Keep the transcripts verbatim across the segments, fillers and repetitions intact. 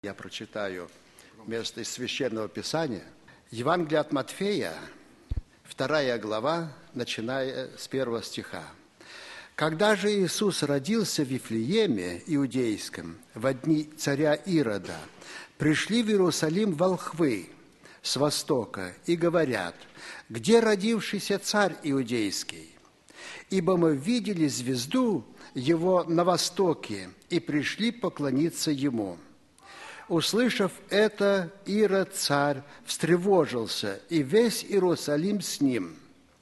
Я прочитаю место из Священного Писания. Евангелие от Матфея, вторая глава, начиная с первого стиха. «Когда же Иисус родился в Вифлееме Иудейском во дни царя Ирода, пришли в Иерусалим волхвы с востока и говорят: где родившийся царь Иудейский? Ибо мы видели звезду его на востоке и пришли поклониться ему». Услышав это, Ирод царь встревожился, и весь Иерусалим с ним.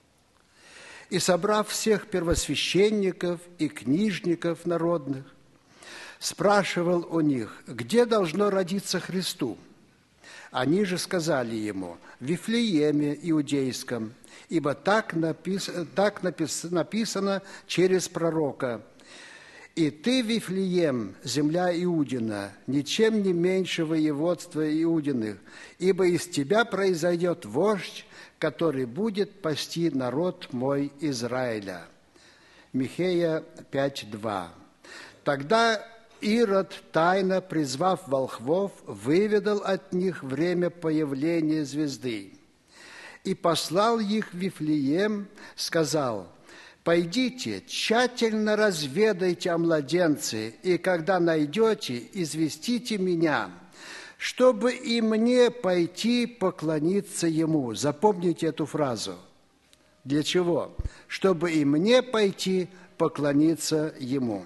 И, собрав всех первосвященников и книжников народных, спрашивал у них, где должно родиться Христу. Они же сказали ему: в Вифлееме Иудейском, ибо так, напис... так напис... написано через пророка: «И ты, Вифлеем, земля Иудина, ничем не меньше воеводства Иудиных, ибо из тебя произойдет вождь, который будет пасти народ мой Израиля». Михея пять два. Тогда Ирод, тайно призвав волхвов, выведал от них время появления звезды и послал их в Вифлеем, сказал: «Пойдите, тщательно разведайте о младенце, и когда найдете, известите меня, чтобы и мне пойти поклониться ему». Запомните эту фразу. Для чего? Чтобы и мне пойти поклониться ему.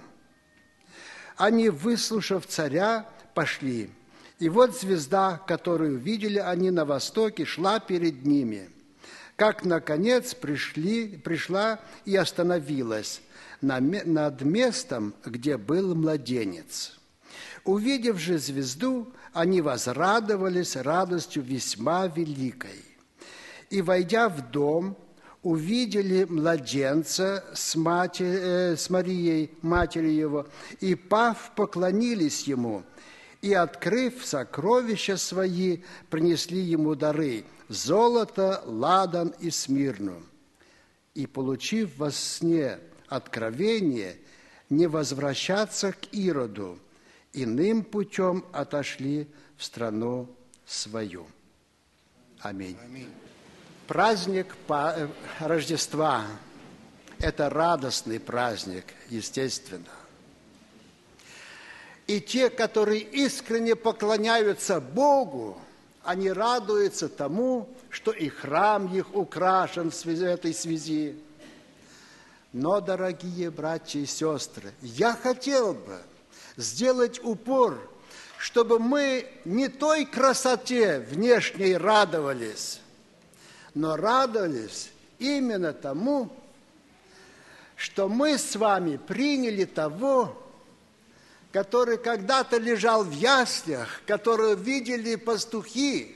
Они, выслушав царя, пошли. И вот звезда, которую видели они на востоке, шла перед ними, как, наконец, пришли, пришла и остановилась над местом, где был младенец. Увидев же звезду, они возрадовались радостью весьма великой. И, войдя в дом, увидели младенца с, матер, э, с Марией, матерью его, и, пав, поклонились ему, и, открыв сокровища свои, принесли ему дары: золото, ладан и смирну. И, получив во сне откровение, не возвращаться к Ироду, иным путем отошли в страну свою. Аминь. Аминь. Праздник Рождества – это радостный праздник, естественно. И те, которые искренне поклоняются Богу, они радуются тому, что и храм их украшен в этой связи. Но, дорогие братья и сестры, я хотел бы сделать упор, чтобы мы не той красоте внешней радовались, но радовались именно тому, что мы с вами приняли того, который когда-то лежал в яслях, которого видели пастухи,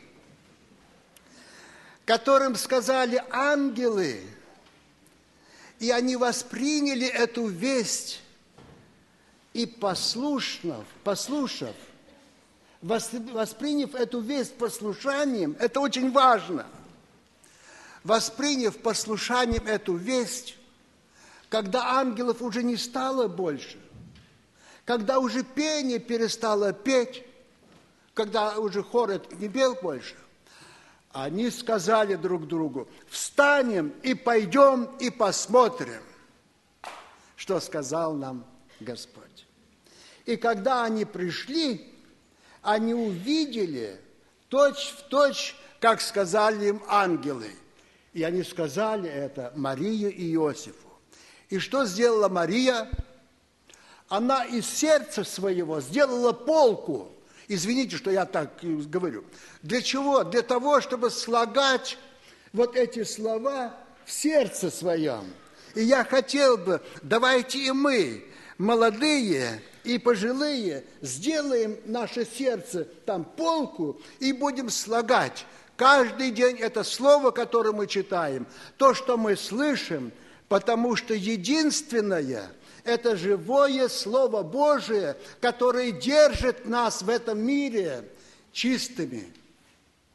которым сказали ангелы, и они восприняли эту весть, и послушав, послушав, восприняв эту весть послушанием, это очень важно, восприняв послушанием эту весть, когда ангелов уже не стало больше, когда уже пение перестало петь, когда уже хор этот не пел больше, они сказали друг другу: встанем и пойдем и посмотрим, что сказал нам Господь. И когда они пришли, они увидели точь в точь, как сказали им ангелы. И они сказали это Марии и Иосифу. И что сделала Мария? Она из сердца своего сделала полку. Извините, что я так говорю. Для чего? Для того, чтобы слагать вот эти слова в сердце своем. И я хотел бы, давайте и мы, молодые и пожилые, сделаем наше сердце там полку и будем слагать каждый день это слово, которое мы читаем, то, что мы слышим, потому что единственное – это живое Слово Божие, которое держит нас в этом мире чистыми.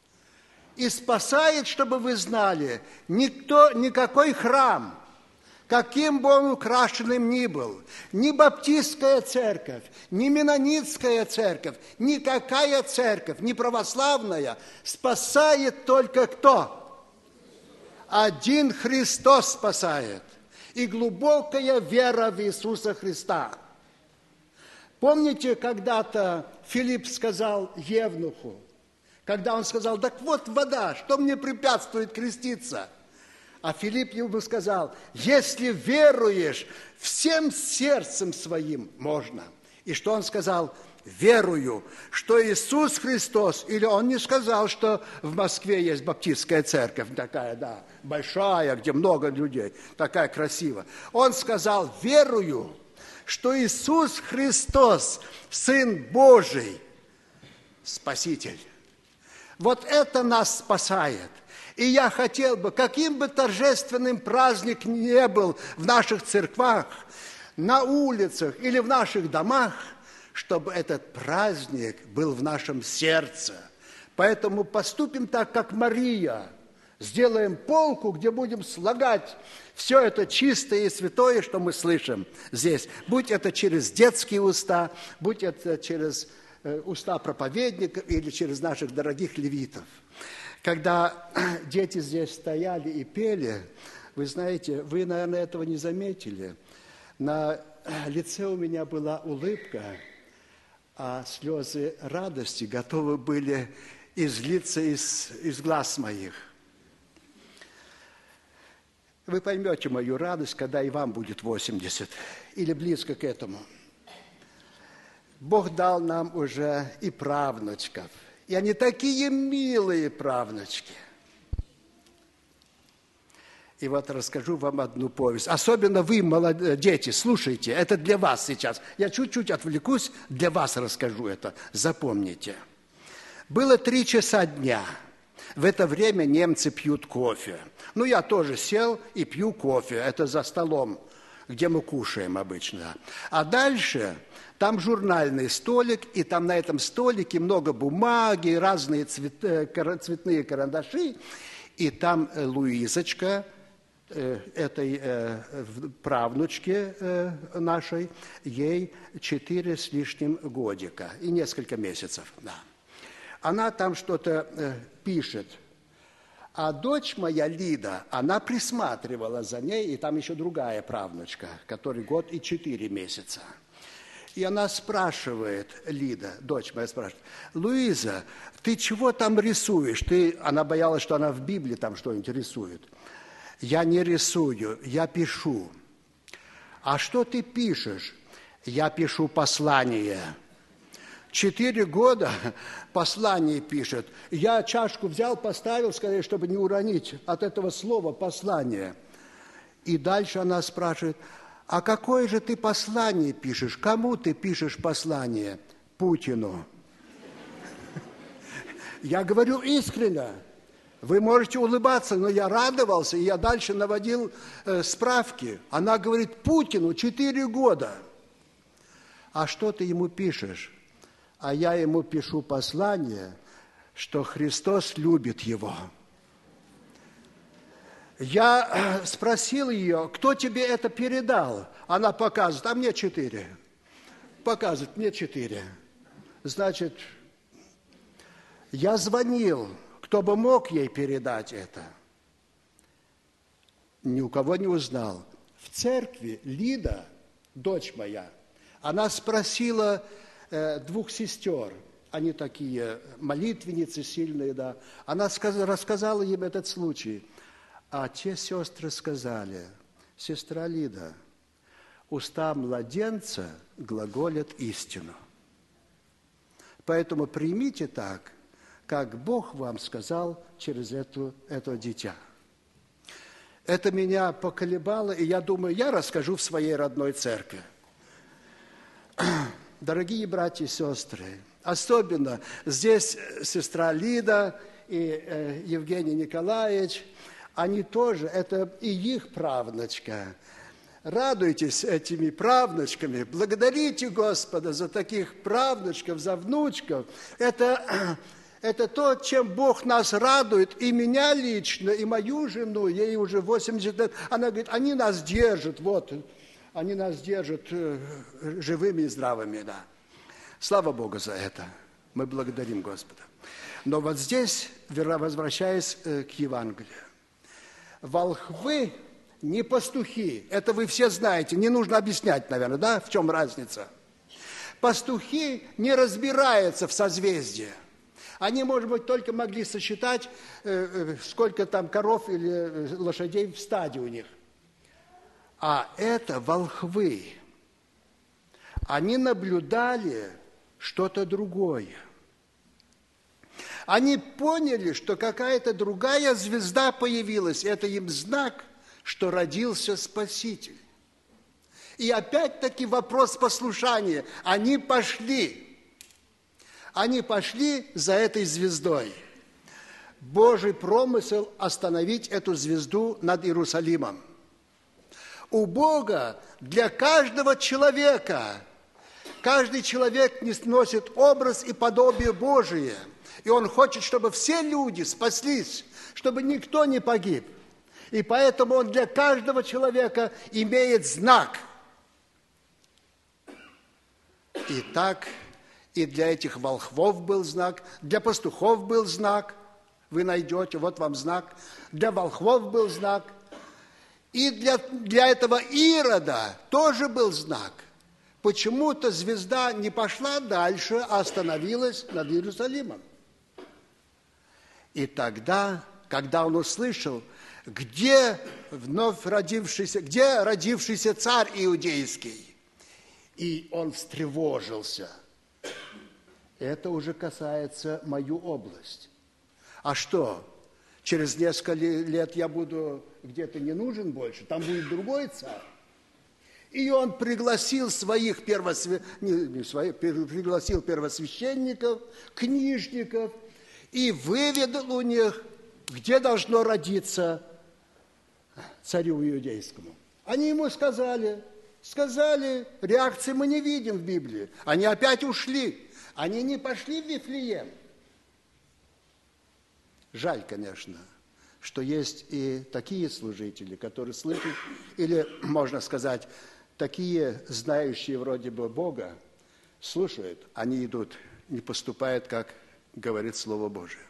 И спасает, чтобы вы знали, никто, никакой храм, каким бы он украшенным ни был, ни баптистская церковь, ни менонитская церковь, никакая церковь, ни православная, спасает только кто? Один Христос спасает. И глубокая вера в Иисуса Христа. Помните, когда-то Филипп сказал Евнуху, когда он сказал: так вот вода, что мне препятствует креститься? А Филипп ему сказал: если веруешь всем сердцем своим, можно. И что он сказал? Верую, что Иисус Христос, или он не сказал, что в Москве есть баптистская церковь, такая, да, большая, где много людей, такая красивая. Он сказал: верую, что Иисус Христос, Сын Божий, Спаситель. Вот это нас спасает. И я хотел бы, каким бы торжественным праздник ни был в наших церквах, на улицах или в наших домах, чтобы этот праздник был в нашем сердце. Поэтому поступим так, как Мария. Сделаем полку, где будем слагать все это чистое и святое, что мы слышим здесь. Будь это через детские уста, будь это через уста проповедников или через наших дорогих левитов. Когда дети здесь стояли и пели, вы знаете, вы, наверное, этого не заметили. На лице у меня была улыбка, а слезы радости готовы были излиться из, из глаз моих. Вы поймете мою радость, когда и вам будет восемьдесят, или близко к этому. Бог дал нам уже и правнучков, и они такие милые правнучки. И вот расскажу вам одну повесть. Особенно вы, молодые дети, слушайте, это для вас сейчас. Я чуть-чуть отвлекусь, для вас расскажу это. Запомните. Было три часа дня. В это время немцы пьют кофе. Ну, я тоже сел и пью кофе. Это за столом, где мы кушаем обычно. А дальше там журнальный столик, и там на этом столике много бумаги, разные цвет, цветные карандаши. И там Луизочка, этой э, правнучке э, нашей, ей четыре с лишним годика и несколько месяцев. Да. Она там что-то э, пишет. А дочь моя Лида, она присматривала за ней, и там еще другая правнучка, которой год и четыре месяца. И она спрашивает, Лида, дочь моя спрашивает: Луиза, ты чего там рисуешь? Ты... Она боялась, что она в Библии там что-нибудь рисует. Я не рисую, я пишу. А что ты пишешь? Я пишу послание. Четыре года послание пишет. Я чашку взял, поставил, скорее, чтобы не уронить от этого слова послание. И дальше она спрашивает: а какое же ты послание пишешь? Кому ты пишешь послание? Путину. Я говорю искренне. Вы можете улыбаться, но я радовался, и я дальше наводил э, справки. Она говорит: Путину четыре года. А что ты ему пишешь? А я ему пишу послание, что Христос любит его. Я э, спросил ее: кто тебе это передал? Она показывает: а мне четыре. Показывает: мне четыре. Значит, я звонил. Кто бы мог ей передать это? Ни у кого не узнал. В церкви Лида, дочь моя, она спросила э, двух сестер, они такие молитвенницы сильные, да. Она сказала, рассказала им этот случай. А те сестры сказали: сестра Лида, уста младенца глаголят истину. Поэтому примите так, как Бог вам сказал через эту, это дитя. Это меня поколебало, и я думаю, я расскажу в своей родной церкви. Дорогие братья и сестры, особенно здесь сестра Лида и э, Евгений Николаевич, они тоже, это и их правнучка. Радуйтесь этими правнучками, благодарите Господа за таких правнучков, за внучков. Это... Это то, чем Бог нас радует, и меня лично, и мою жену, ей уже восемьдесят лет. Она говорит, они нас держат, вот, они нас держат живыми и здравыми, да. Слава Богу за это. Мы благодарим Господа. Но вот здесь, возвращаясь к Евангелию, волхвы не пастухи. Это вы все знаете, не нужно объяснять, наверное, да, в чем разница. Пастухи не разбираются в созвездии. Они, может быть, только могли сосчитать, сколько там коров или лошадей в стаде у них. А это волхвы. Они наблюдали что-то другое. Они поняли, что какая-то другая звезда появилась. Это им знак, что родился Спаситель. И опять-таки вопрос послушания. Они пошли. Они пошли за этой звездой. Божий промысел остановить эту звезду над Иерусалимом. У Бога для каждого человека, каждый человек носит образ и подобие Божие. И Он хочет, чтобы все люди спаслись, чтобы никто не погиб. И поэтому Он для каждого человека имеет знак. Итак, и для этих волхвов был знак, для пастухов был знак, вы найдете, вот вам знак, для волхвов был знак, и для, для этого Ирода тоже был знак. Почему-то звезда не пошла дальше, а остановилась над Иерусалимом. И тогда, когда он услышал, где вновь родившийся, где родившийся царь иудейский, и он встревожился. Это уже касается мою область. А что? Через несколько лет я буду где-то не нужен больше, там будет другой царь. И он пригласил своих первосвя... не, не своих, пригласил первосвященников, книжников и выведал у них, где должно родиться царю иудейскому. Они ему сказали, сказали, реакции мы не видим в Библии. Они опять ушли. Они не пошли в Вифлеем. Жаль, конечно, что есть и такие служители, которые слышат, или, можно сказать, такие знающие вроде бы Бога, слушают, они идут, не поступают, как говорит Слово Божие.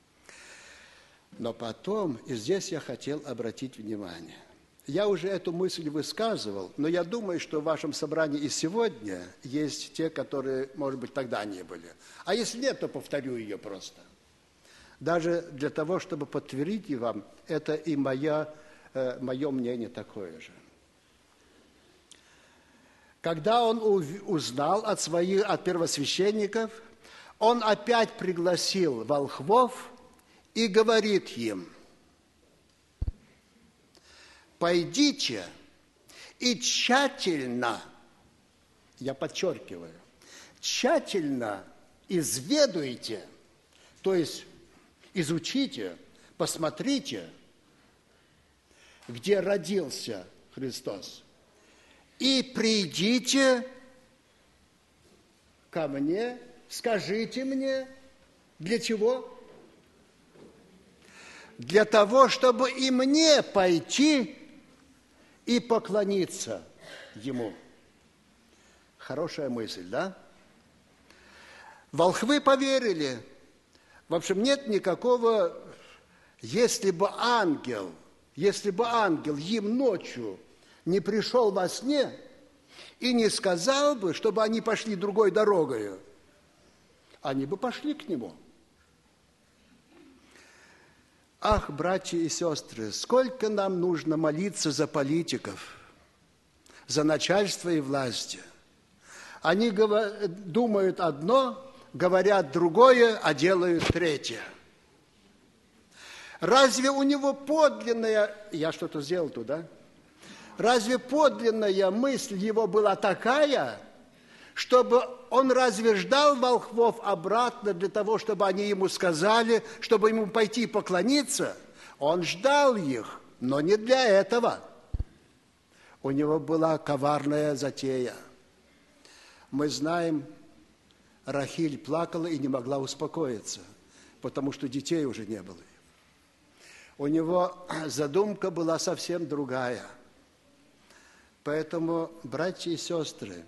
Но потом, и здесь я хотел обратить внимание. Я уже эту мысль высказывал, но я думаю, что в вашем собрании и сегодня есть те, которые, может быть, тогда не были. А если нет, то повторю ее просто. Даже для того, чтобы подтвердить вам, это и моя, э, мое мнение такое же. Когда он узнал от своих, от первосвященников, он опять пригласил волхвов и говорит им: пойдите и тщательно, я подчеркиваю, тщательно изведуйте, то есть изучите, посмотрите, где родился Христос, и придите ко мне, скажите мне, для чего? Для того, чтобы и мне пойти и поклониться Ему. Хорошая мысль, да? Волхвы поверили. В общем, нет никакого, если бы ангел, если бы ангел им ночью не пришел во сне и не сказал бы, чтобы они пошли другой дорогой, они бы пошли к нему. Ах, братья и сестры, сколько нам нужно молиться за политиков, за начальство и власти. Они думают одно, говорят другое, а делают третье. Разве у него подлинная... Я что-то сделал туда? Разве подлинная мысль его была такая, чтобы он разве ждал волхвов обратно для того, чтобы они ему сказали, чтобы ему пойти поклониться? Он ждал их, но не для этого. У него была коварная затея. Мы знаем, Рахиль плакала и не могла успокоиться. потому что детей уже не было. У него задумка была совсем другая. Поэтому, братья и сестры,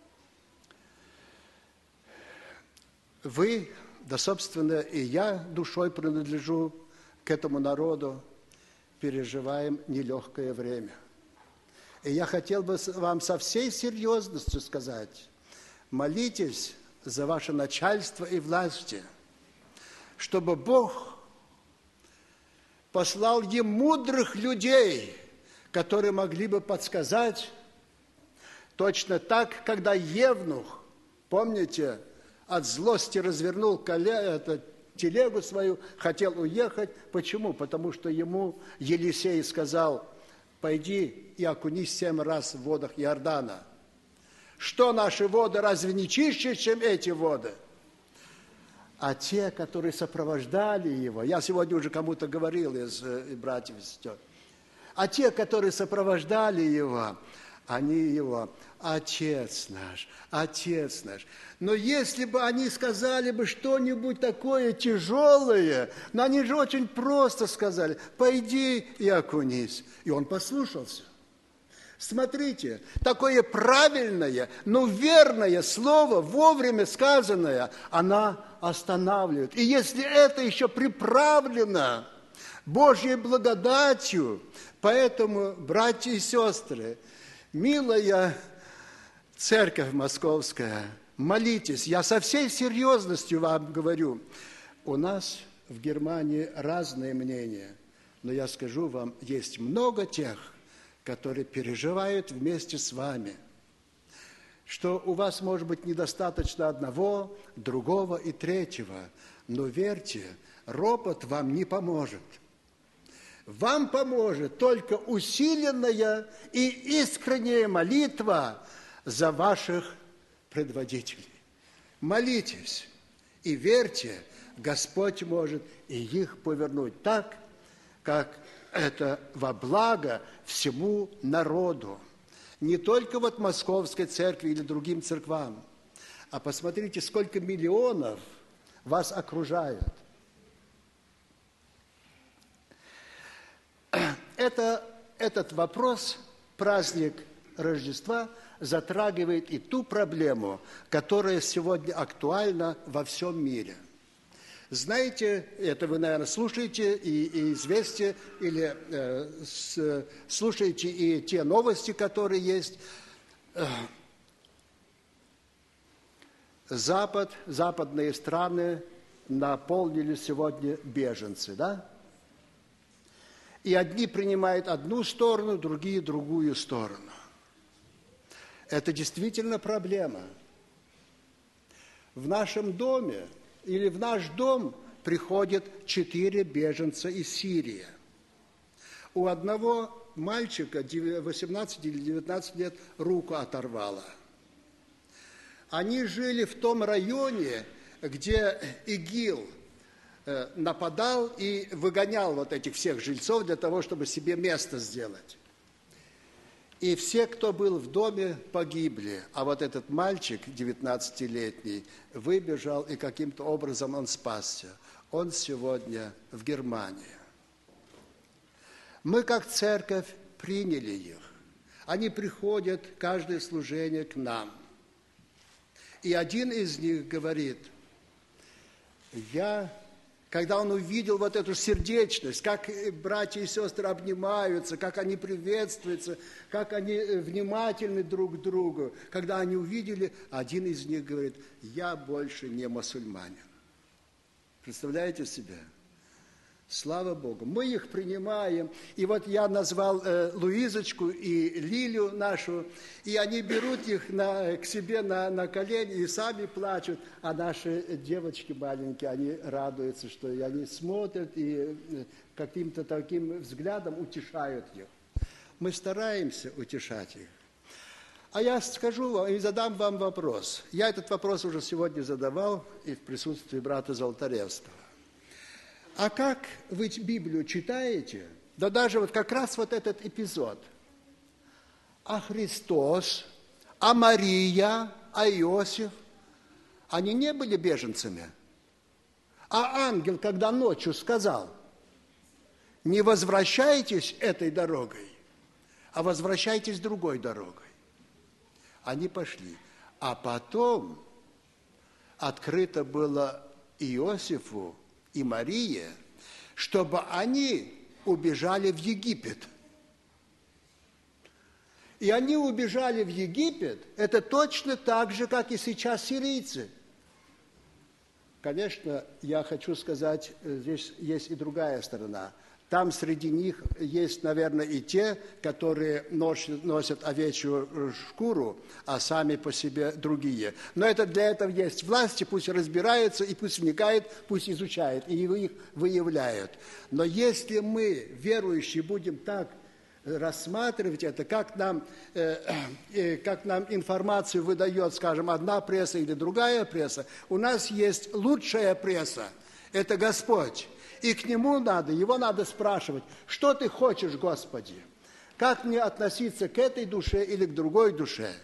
вы, да, собственно, и я душой принадлежу к этому народу, переживаем нелегкое время. И я хотел бы вам со всей серьезностью сказать, молитесь за ваше начальство и власти, чтобы Бог послал им мудрых людей, которые могли бы подсказать точно так, когда Евнух, помните, от злости развернул коля, это, телегу свою, хотел уехать. Почему? Потому что ему Елисей сказал: пойди и окунись семь раз в водах Иордана. Что наши воды, разве не чище, чем эти воды? А те, которые сопровождали его, я сегодня уже кому-то говорил из, из братьев и сестер, а те, которые сопровождали его, они его: Отец наш, Отец наш. Но если бы они сказали бы что-нибудь такое тяжелое, но они же очень просто сказали: пойди и окунись. И он послушался. Смотрите, такое правильное, но верное слово, вовремя сказанное, она останавливает. И если это еще приправлено Божьей благодатью, поэтому, братья и сестры, милая церковь московская, молитесь. Я со всей серьезностью вам говорю. У нас в Германии разные мнения, но я скажу вам, есть много тех, которые переживают вместе с вами, что у вас может быть недостаточно одного, другого и третьего, но верьте, ропот вам не поможет. Вам поможет только усиленная и искренняя молитва за ваших предводителей. Молитесь и верьте, Господь может и их повернуть так, как это во благо всему народу. Не только вот Московской церкви или другим церквам, а посмотрите, сколько миллионов вас окружают. Это, этот вопрос, праздник Рождества, затрагивает и ту проблему, которая сегодня актуальна во всем мире. Знаете, это вы, наверное, слушаете и, и известия, или э, с, слушаете и те новости, которые есть. Запад, западные страны наполнили сегодня беженцы, да? И одни принимают одну сторону, другие другую сторону. Это действительно проблема. В нашем доме или в наш дом приходят четыре беженца из Сирии. У одного мальчика восемнадцать или девятнадцать лет руку оторвало. Они жили в том районе, где ИГИЛ нападал и выгонял вот этих всех жильцов для того, чтобы себе место сделать. И все, кто был в доме, погибли. А вот этот мальчик, девятнадцатилетний, выбежал, и каким-то образом он спасся. Он сегодня в Германии. Мы, как церковь, приняли их. Они приходят, каждое служение, к нам. И один из них говорит: я... Когда он увидел вот эту сердечность, как братья и сестры обнимаются, как они приветствуются, как они внимательны друг к другу, когда они увидели, один из них говорит: я больше не мусульманин. Представляете себе? Слава Богу, мы их принимаем. И вот я назвал э, Луизочку и Лилю нашу, и они берут их на, к себе на, на колени и сами плачут, а наши девочки маленькие, они радуются, что и они смотрят и э, каким-то таким взглядом утешают их. Мы стараемся утешать их. А я скажу вам и задам вам вопрос. Я этот вопрос уже сегодня задавал и в присутствии брата Золотаревского. А как вы Библию читаете, да даже вот как раз вот этот эпизод, а Христос, а Мария, а Иосиф, они не были беженцами? А ангел, когда ночью сказал, не возвращайтесь этой дорогой, а возвращайтесь другой дорогой. Они пошли. А потом открыто было Иосифу и Марии, чтобы они убежали в Египет. И они убежали в Египет, это точно так же, как и сейчас сирийцы. Конечно, я хочу сказать, здесь есть и другая сторона. Там среди них есть, наверное, и те, которые носят, носят овечью шкуру, а сами по себе другие. Но это для этого есть власти, пусть разбираются, и пусть вникают, пусть изучают, и их выявляют. Но если мы, верующие, будем так рассматривать это, как нам, э, э, как нам информацию выдает, скажем, одна пресса или другая пресса, у нас есть лучшая пресса, это Господь. И к Нему надо, Его надо спрашивать, что Ты хочешь, Господи? Как мне относиться к этой душе или к другой душе?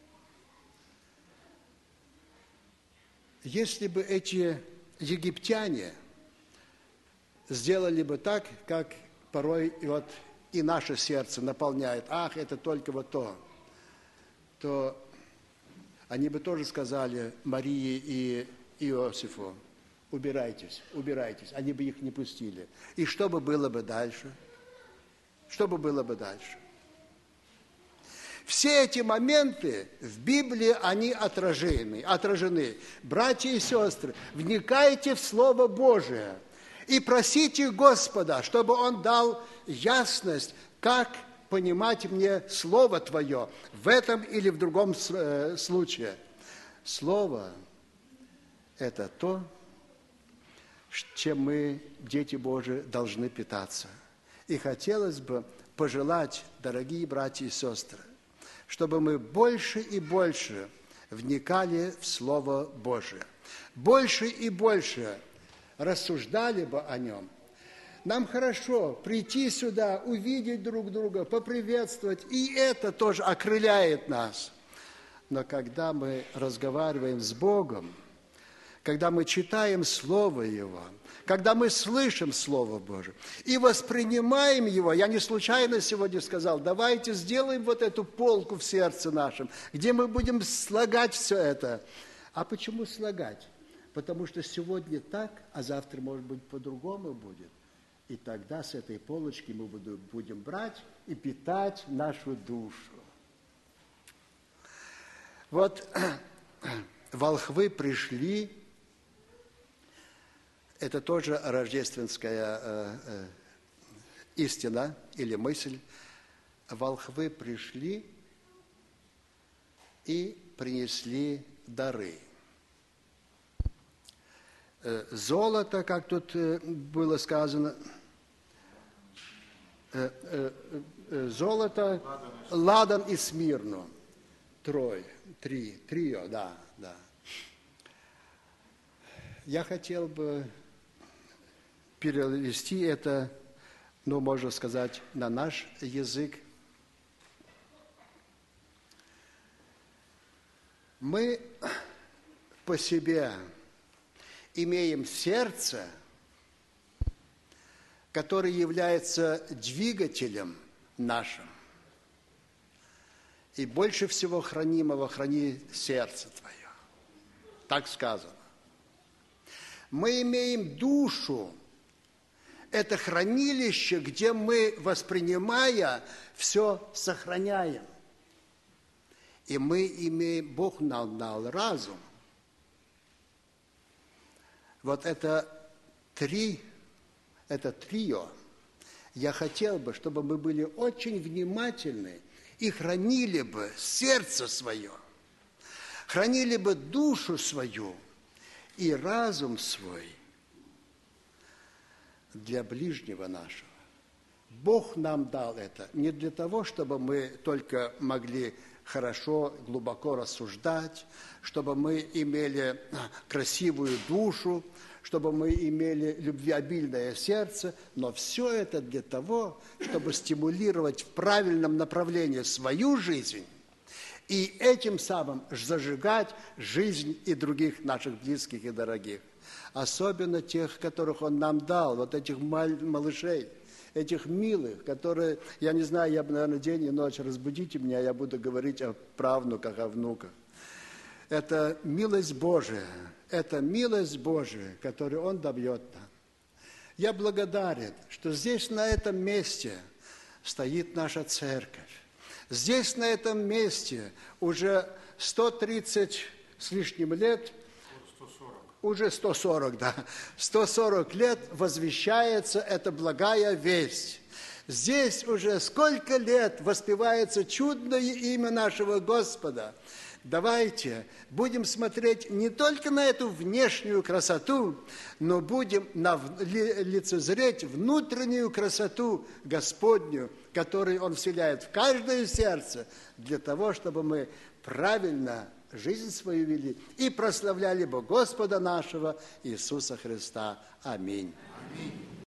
Если бы эти египтяне сделали бы так, как порой вот и наше сердце наполняет, ах, это только вот то, то они бы тоже сказали Марии и Иосифу, убирайтесь, убирайтесь. Они бы их не пустили. И что бы было бы дальше? Что бы было бы дальше? Все эти моменты в Библии, они отражены. отражены. Братья и сестры, вникайте в Слово Божие и просите Господа, чтобы Он дал ясность, как понимать мне Слово Твое в этом или в другом случае. Слово – это то, чем мы, дети Божии, должны питаться. И хотелось бы пожелать, дорогие братья и сестры, чтобы мы больше и больше вникали в Слово Божие, больше и больше рассуждали бы о нем. Нам хорошо прийти сюда, увидеть друг друга, поприветствовать, и это тоже окрыляет нас. Но когда мы разговариваем с Богом, когда мы читаем Слово Его, когда мы слышим Слово Божие и воспринимаем Его, я не случайно сегодня сказал, давайте сделаем вот эту полку в сердце нашем, где мы будем слагать все это. А почему слагать? Потому что сегодня так, а завтра, может быть, по-другому будет. И тогда с этой полочки мы будем брать и питать нашу душу. Вот волхвы пришли, это тоже рождественская э, э, истина или мысль. Волхвы пришли и принесли дары. Э, золото, как тут э, было сказано, э, э, э, золото, ладан и смирну. Трое, три, трио, да, да. Я хотел бы перевести это, ну, можно сказать, на наш язык. Мы по себе имеем сердце, которое является двигателем нашим. И больше всего хранимого храни сердце твое. Так сказано. Мы имеем душу. Это хранилище, где мы, воспринимая, все сохраняем. И мы имеем, Бог нам дал разум. Вот это три, это трио. Я хотел бы, чтобы мы были очень внимательны и хранили бы сердце свое, хранили бы душу свою и разум свой для ближнего нашего. Бог нам дал это не для того, чтобы мы только могли хорошо, глубоко рассуждать, чтобы мы имели красивую душу, чтобы мы имели любвеобильное сердце, но все это для того, чтобы стимулировать в правильном направлении свою жизнь и этим самым зажигать жизнь и других наших близких и дорогих. особенно тех, которых Он нам дал, вот этих малышей, этих милых, которые, я не знаю, я бы, наверное, день и ночь разбудите меня, я буду говорить о правнуках, о внуках. Это милость Божия, это милость Божия, которую Он дает нам. Я благодарен, что здесь, на этом месте, стоит наша церковь. Здесь, на этом месте, уже сто тридцать с лишним лет, сто сорок. уже сто сорок, да, сто сорок лет возвещается эта благая весть. Здесь уже сколько лет воспевается чудное имя нашего Господа. Давайте будем смотреть не только на эту внешнюю красоту, но будем на, лицезреть внутреннюю красоту Господню, которую Он вселяет в каждое сердце, для того, чтобы мы правильно жизнь свою вели и прославляли бы Господа нашего Иисуса Христа. Аминь. Аминь.